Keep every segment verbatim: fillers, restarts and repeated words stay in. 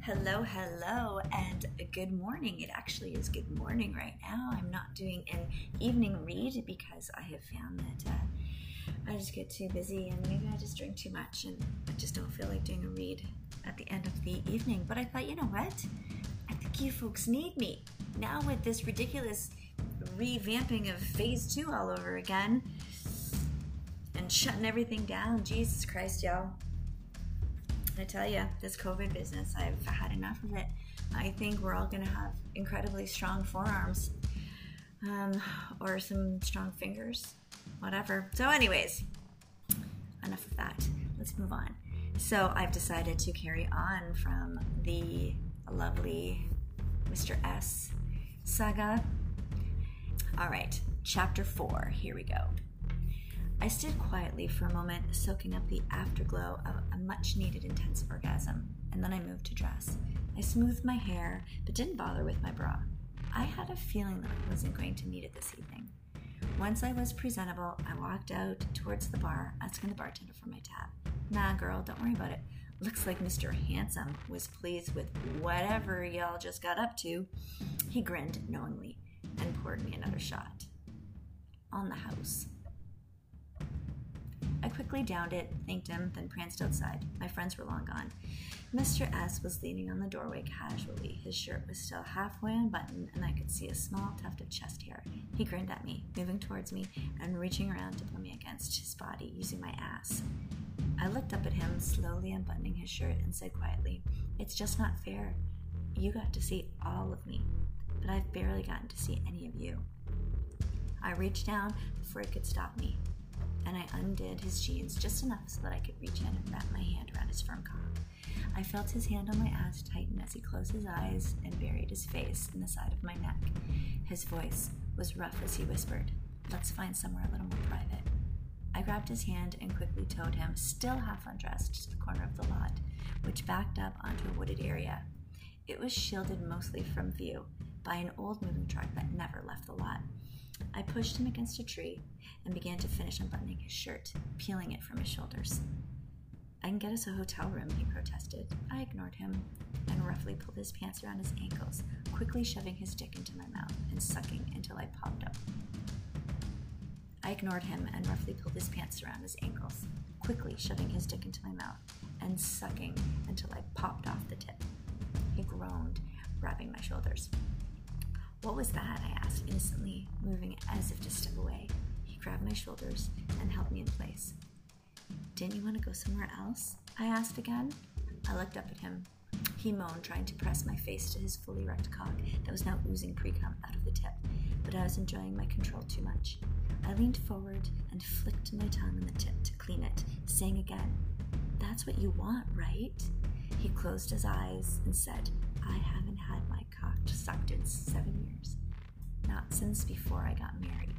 Hello, hello, and good morning. It actually is good morning right now. I'm not doing an evening read because I have found that uh, I just get too busy and maybe I just drink too much and I just don't feel like doing a read at the end of the evening. But I thought, you know what? I think you folks need me. Now with this ridiculous revamping of phase two all over again and shutting everything down. Jesus Christ, y'all. I tell you, this COVID business, I've had enough of it. I think we're all going to have incredibly strong forearms um, or some strong fingers, whatever. So anyways, enough of that. Let's move on. So I've decided to carry on from the lovely Mister S saga. All right, chapter four. Here we go. I stood quietly for a moment, soaking up the afterglow of a much-needed intense orgasm, and then I moved to dress. I smoothed my hair, but didn't bother with my bra. I had a feeling that I wasn't going to need it this evening. Once I was presentable, I walked out towards the bar, asking the bartender for my tab. Nah, girl, don't worry about it. Looks like Mister Handsome was pleased with whatever y'all just got up to. He grinned knowingly and poured me another shot. On the house. I quickly downed it, thanked him, then pranced outside. My friends were long gone. Mister S was leaning on the doorway casually. His shirt was still halfway unbuttoned, and I could see a small tuft of chest hair. He grinned at me, moving towards me, and reaching around to pull me against his body, using my ass. I looked up at him, slowly unbuttoning his shirt, and said quietly, "It's just not fair. You got to see all of me, but I've barely gotten to see any of you." I reached down before he could stop me, and I undid his jeans just enough so that I could reach in and wrap my hand around his firm cock. I felt his hand on my ass tighten as he closed his eyes and buried his face in the side of my neck. His voice was rough as he whispered, "Let's find somewhere a little more private." I grabbed his hand and quickly towed him, still half undressed, to the corner of the lot, which backed up onto a wooded area. It was shielded mostly from view by an old moving truck that never left the lot. I pushed him against a tree and began to finish unbuttoning his shirt, peeling it from his shoulders. "I can get us a hotel room," he protested. I ignored him and roughly pulled his pants around his ankles, quickly shoving his dick into my mouth and sucking until I popped up. I ignored him and roughly pulled his pants around his ankles, quickly shoving his dick into my mouth and sucking until I popped off the tip. He groaned, grabbing my shoulders. "What was that?" I asked innocently, moving as if to step away. He grabbed my shoulders and held me in place. "Didn't you want to go somewhere else?" I asked again. I looked up at him. He moaned, trying to press my face to his fully erect cock that was now oozing pre-cum out of the tip, but I was enjoying my control too much. I leaned forward and flicked my tongue on the tip to clean it, saying again, "That's what you want, right?" He closed his eyes and said, "I haven't had my cock sucked in seven years. Not since before I got married."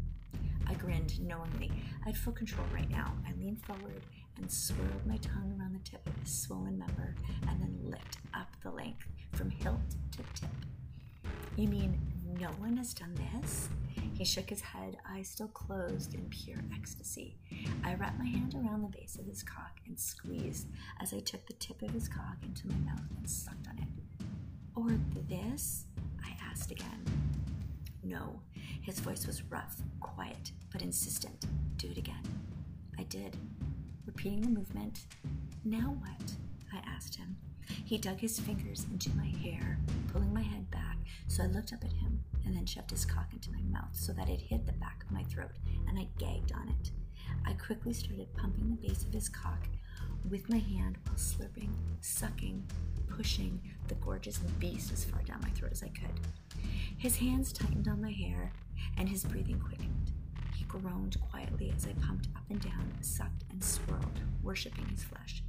I grinned knowingly. I had full control right now. I leaned forward and swirled my tongue around the tip of his swollen member and then licked up the length from hilt to tip. "You mean no one has done this?" He shook his head, eyes still closed in pure ecstasy. I wrapped my hand around the base of his cock and squeezed as I took the tip of his cock into my mouth and sucked on it. "Or this?" I asked again. "No." His voice was rough, quiet, but insistent. "Do it again." I did, repeating the movement. "Now what?" I asked him. He dug his fingers into my hair, pulling my head back, so I looked up at him and then shoved his cock into my mouth so that it hit the back of my throat, and I gagged on it. I quickly started pumping the base of his cock with my hand while slurping, sucking, pushing the gorgeous beast as far down my throat as I could. His hands tightened on my hair, and his breathing quickened. He groaned quietly as I pumped up and down, sucked and swirled, worshipping his flesh.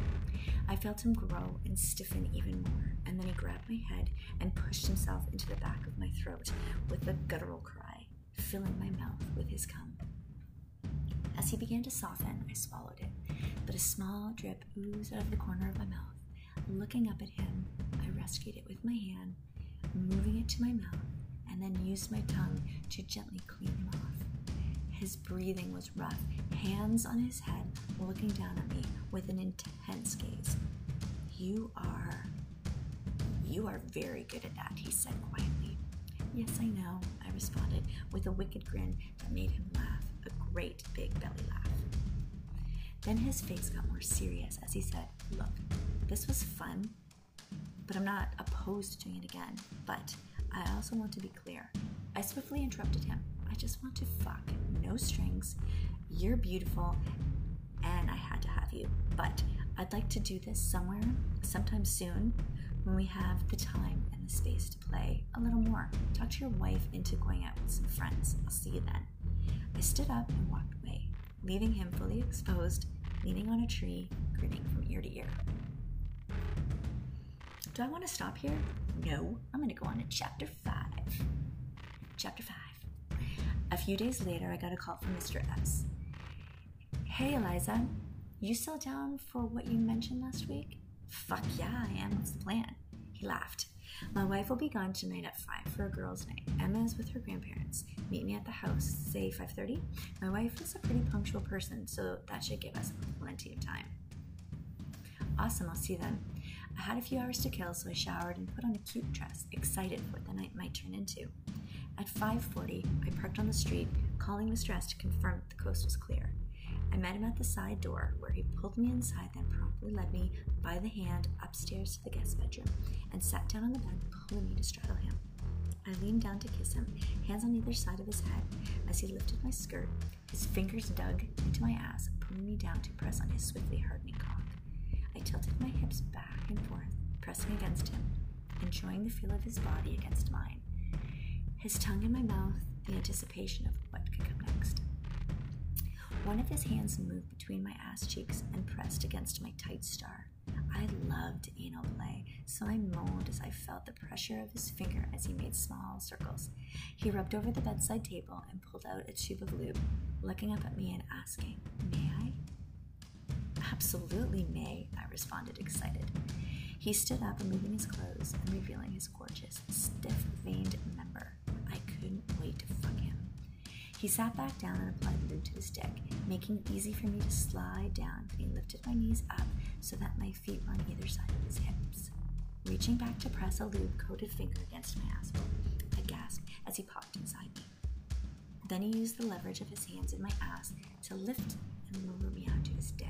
I felt him grow and stiffen even more, and then he grabbed my head and pushed himself into the back of my throat with a guttural cry, filling my mouth with his cum. As he began to soften, I swallowed it, but a small drip oozed out of the corner of my mouth. Looking up at him, I rescued it with my hand, moving it to my mouth, and then used my tongue to gently clean him off. His breathing was rough, hands on his head, looking down at me with an intense gaze. "You are You are very good at that, he said quietly. Yes, I know, I responded with a wicked grin that made him laugh, a great big belly laugh. Then his face got more serious as he said, look, this was fun, but I'm not opposed to doing it again. But I also want to be clear. I swiftly interrupted him. I just want to fuck. No strings. You're beautiful, and I had to have you. But I'd like to do this somewhere, sometime soon, when we have the time and the space to play a little more. Talk to your wife into going out with some friends. I'll see you then. I stood up and walked away, leaving him fully exposed, leaning on a tree, grinning from ear to ear. Do I want to stop here? No, I'm going to go on to chapter five. Chapter five. A few days later, I got a call from Mister S. Hey, Eliza, you still down for what you mentioned last week? Fuck yeah, I am. What's the plan? He laughed. My wife will be gone tonight at five for a girls' night. Emma is with her grandparents. Meet me at the house, say five thirty. My wife is a pretty punctual person, so that should give us plenty of time. Awesome, I'll see you then. I had a few hours to kill, so I showered and put on a cute dress, excited for what the night might turn into. At five forty, I parked on the street, calling Mister S to confirm that the coast was clear. I met him at the side door, where he pulled me inside, then promptly led me by the hand upstairs to the guest bedroom, and sat down on the bed, pulling me to straddle him. I leaned down to kiss him, hands on either side of his head. As he lifted my skirt, his fingers dug into my ass, pulling me down to press on his swiftly hardening cock. I tilted my hips back and forth, pressing against him, enjoying the feel of his body against mine. His tongue in my mouth, the anticipation of what could come next. One of his hands moved between my ass cheeks and pressed against my tight star. I loved anal play, so I moaned as I felt the pressure of his finger as he made small circles. He rubbed over the bedside table and pulled out a tube of lube, looking up at me and asking, "May I?" "Absolutely may," I responded, excited. He stood up, removing his clothes and revealing his gorgeous, stiff-veined member. I couldn't wait to fuck him. He sat back down and applied lube to his dick, making it easy for me to slide down, then he lifted my knees up so that my feet were on either side of his hips. Reaching back to press a lube-coated finger against my asshole, I gasped as he popped inside me. Then he used the leverage of his hands in my ass to lift and lower me onto his dick.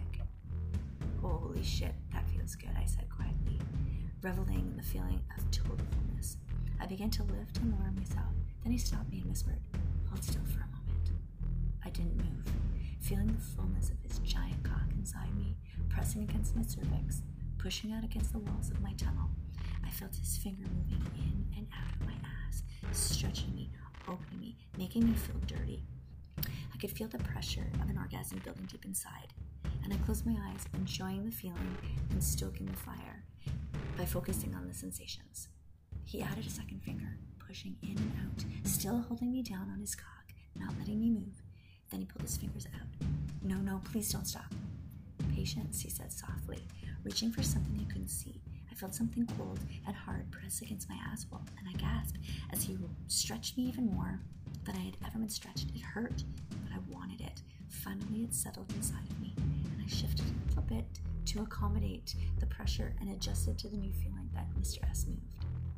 Holy shit, that feels good, I said quietly, reveling in the feeling of total fullness. I began to lift and lower myself. Then he stopped me and whispered, "Hold still for a moment." I didn't move, feeling the fullness of his giant cock inside me, pressing against my cervix, pushing out against the walls of my tunnel. I felt his finger moving in and out of my ass, stretching me, opening me, making me feel dirty. I could feel the pressure of an orgasm building deep inside, and I closed my eyes, enjoying the feeling and stoking the fire by focusing on the sensations. He added a second finger, pushing in and out, still holding me down on his cock, not letting me move. Then he pulled his fingers out. "No, no, please don't stop." "Patience," he said softly, reaching for something I couldn't see. I felt something cold and hard press against my asshole, and I gasped as he stretched me even more than I had ever been stretched. It hurt, but I wanted it. Finally, it settled inside of me, and I shifted a little bit to accommodate the pressure and adjusted to the new feeling that Mister S moved.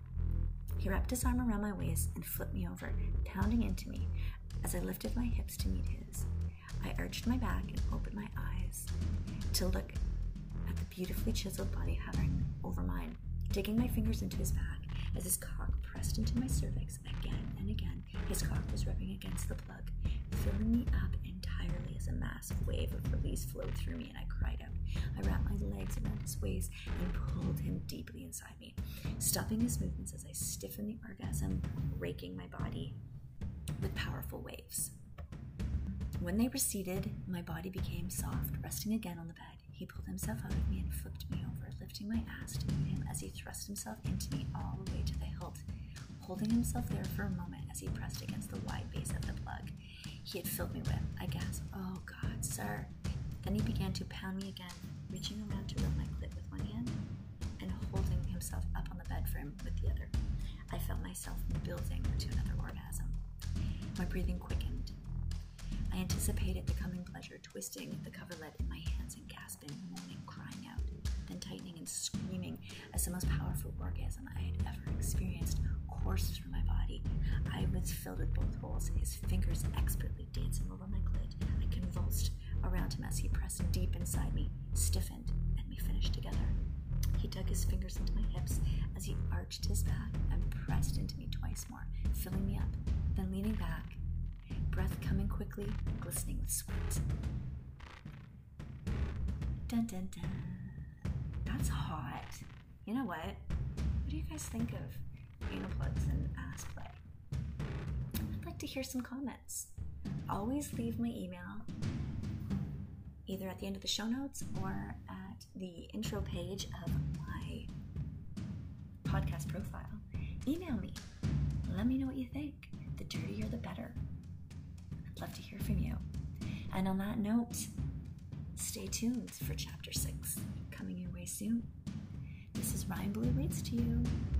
He wrapped his arm around my waist and flipped me over, pounding into me as I lifted my hips to meet his. I arched my back and opened my eyes to look at the beautifully chiseled body hovering over mine, digging my fingers into his back as his cock pressed into my cervix again and again. His cock was rubbing against the plug, filling me up entirely as a massive wave of release flowed through me, and I cried out. I wrapped my legs around his waist and pulled him deeply inside me, stopping his movements as I stiffened the orgasm, raking my body with powerful waves. When they receded, my body became soft, resting again on the bed. He pulled himself out of me and flipped me over, lifting my ass to meet him as he thrust himself into me all the way to the hilt, holding himself there for a moment as he pressed against the wide base of the plug he had filled me with. I gasped, "Oh God, sir." Then he began to pound me again, reaching around to rub my clit with one hand and holding himself up on the bed frame with the other. I felt myself building to another orgasm. My breathing quickened. I anticipated the coming pleasure, twisting the coverlet in my hands and gasping, moaning, crying out, then tightening and screaming as the most powerful orgasm I had ever experienced coursed through my body. I was filled with both holes, his fingers expertly dancing over my clit. I convulsed around him as he pressed deep inside me, stiffened, and we finished together. He dug his fingers into my hips as he arched his back and pressed into me twice more, filling me up, then leaning back, breath coming quickly, glistening with sweat. Dun dun dun. That's hot. You know what? What do you guys think of anal plugs and ass play? I'd like to hear some comments. Always leave my email either at the end of the show notes or at the intro page of my podcast profile. Email me. Let me know what you think. The dirtier, the better. I'd love to hear from you. And on that note, stay tuned for chapter six, coming your way soon. This is Ryan Blue Reads to you.